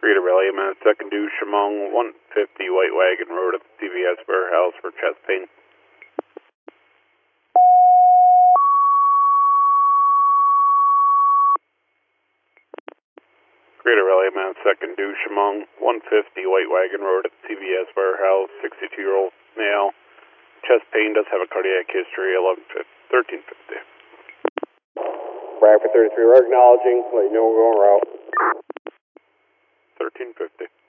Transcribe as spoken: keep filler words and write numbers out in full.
Rita Rally, I'm at second due Shamong, one fifty White Wagon Road at the C V S warehouse for chest pain. Rita Rally, I'm at second due Shamong, one fifty White Wagon Road at the C V S warehouse, sixty-two-year-old male. Chest pain, does have a cardiac history, eleven thirteen fifty. Bradford thirty-three, we're acknowledging, let you know we're going route. thirteen fifty.